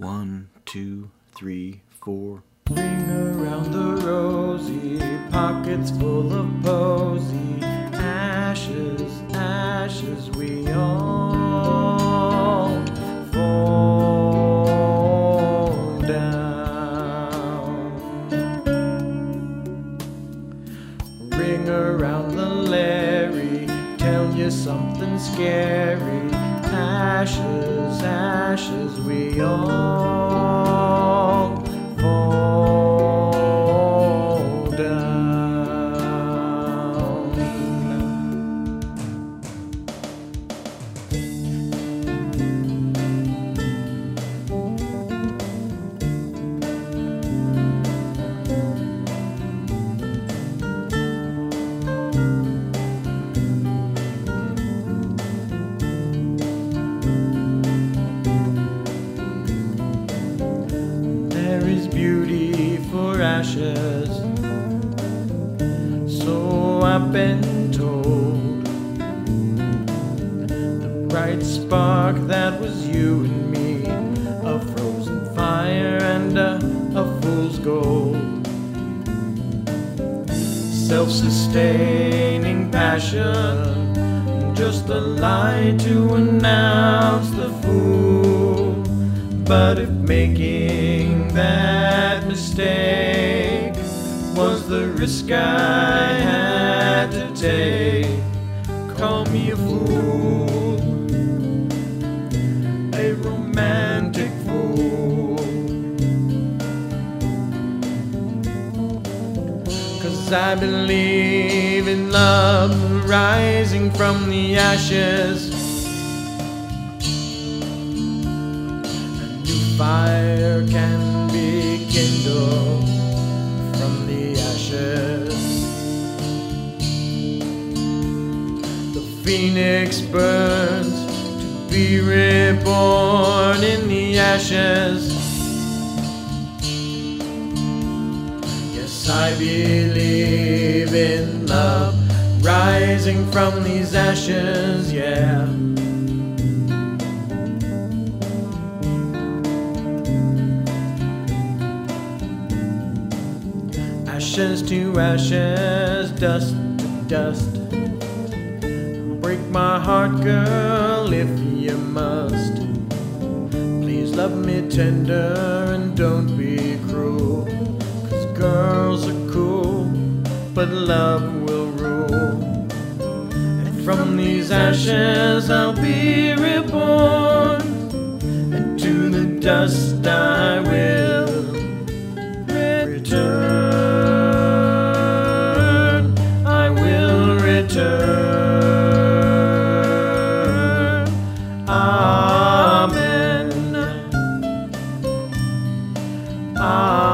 1, 2, 3, 4. Ring around the rosy, pockets full of posy. Ashes, ashes, we all fall down. Ring around the Larry, tell you something scary. Ashes, ashes, we all fall down. There is beauty for ashes, so I've been told. The bright spark that was you and me, a frozen fire and a fool's gold. Self-sustaining passion, just a lie to announce the fool. But if making that mistake was the risk I had to take, call me a fool, a romantic fool. 'Cause I believe in love rising from the ashes. Fire can be kindled from the ashes. The phoenix burns to be reborn in the ashes. Yes, I believe in love rising from these ashes, yeah. Ashes to ashes, dust to dust. Break my heart, girl, if you must. Please love me tender and don't be cruel. 'Cause girls are cool, but love will rule. And from these ashes I'll be reborn, and to the dust I will return. Amen. Amen.